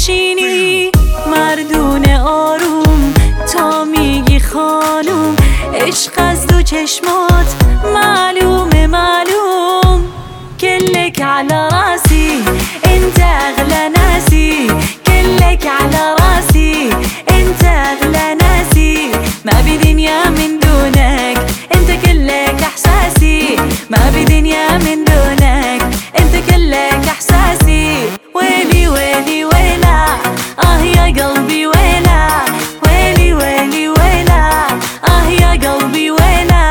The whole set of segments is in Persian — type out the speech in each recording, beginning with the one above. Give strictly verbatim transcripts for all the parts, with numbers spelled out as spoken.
میشینی مردونه آروم تا میگی خانوم. عشق از دو چشمات معلومه معلوم. كلك على راسي انت اغلى ناسي، كلك على راسي انت اغلى ناسي. ما بدنيا من دونك انت كلك احساسي، ما بدنيا من دونك انت كلك احساسي. ويلي ويلي ويلا اه يا قلبي ويلا، ويلي ويلي ويلا اه يا قلبي ويلا.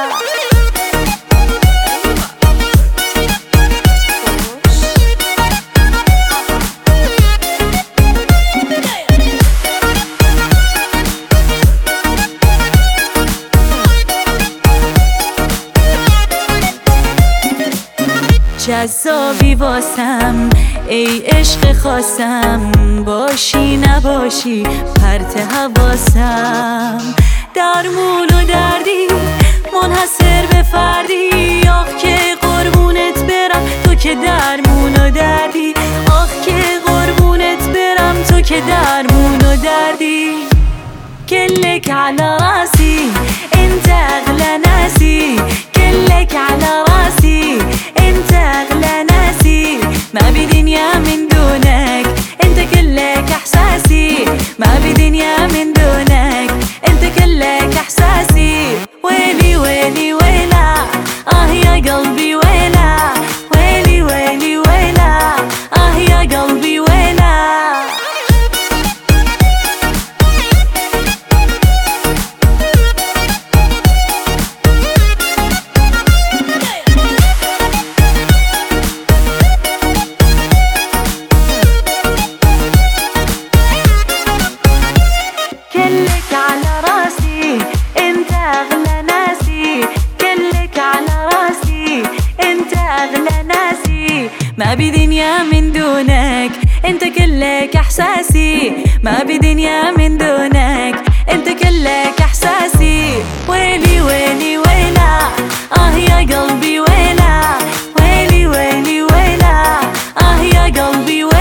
جذابی واسم ای عشق خاصم، باشی نباشی پرت حواسم. درمون و دردی منحصر به فردی، آخ که قربونت برم تو که درمون و دردی، آخ که قربونت برم تو که درمون و دردی. كلك على راسي انت اغلى ناسي، كلك على راسي انت اغلى ناسي. ما بدنيا من دونك انت كلك احساسي، ما بدنيا من دونك انت كلك احساسي. ويلي ويلي ويلا اه يا قلبي ويلا، ويلي ويلي ويلا اه يا قلبي ويلا. كلك على راسي انت اغلى ناسي، كلك على راسي انت اغلى ناسي. ما بدنيا من دونك انت كلك احساسي، ما بدنيا من دونك انت كلك احساسي. ويلي ويلي ويلا اه يا قلبي ويلا، ويلي ويلي ويلا اه يا قلبي ويلا.